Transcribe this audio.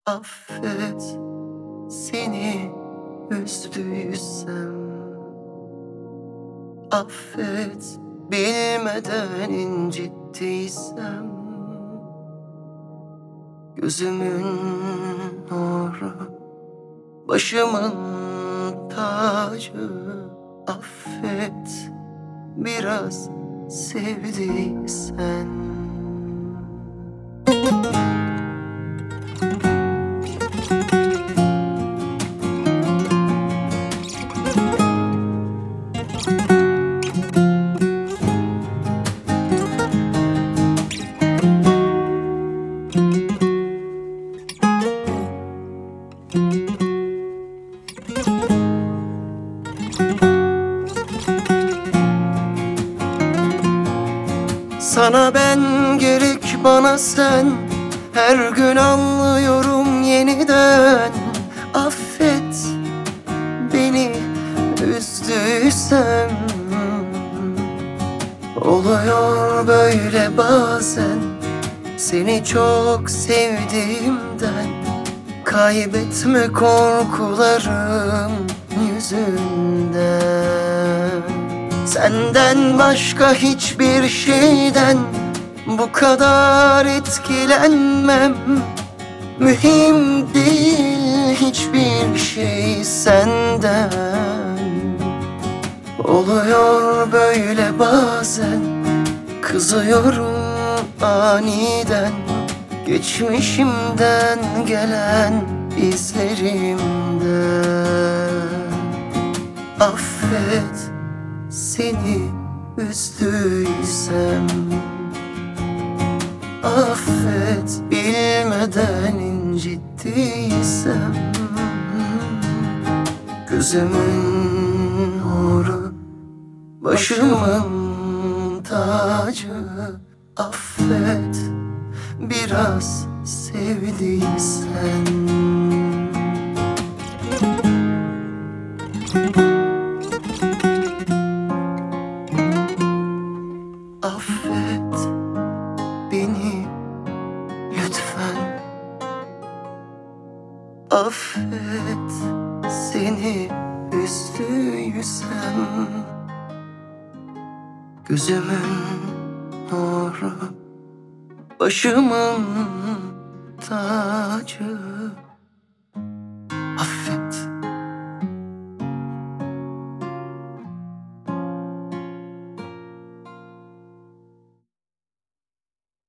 Affet, seni üzdüysem. Affet, bilmeden incittiysem. Gözümün nuru, başımın tacı. Affet, biraz sevdiysen. Sana ben gerek, bana sen. Her gün anlıyorum yeniden. Affet, beni üzdüysem. Oluyor böyle bazen, seni çok sevdiğimden. Kaybetme korkularım yüzünden. Senden başka hiçbir şeyden bu kadar etkilenmem. Mühim değil hiçbir şey senden. Oluyor böyle bazen, kızıyorum aniden. Geçmişimden gelen izlerimden. Affet, seni üzdüysem. Affet, bilmeden incittiysem. Gözümün nuru, başımın tacı. Affet, biraz sevdiysen. Affet beni lütfen. Affet, seni üzdüysem. Gözümün nuru, başımın tacı.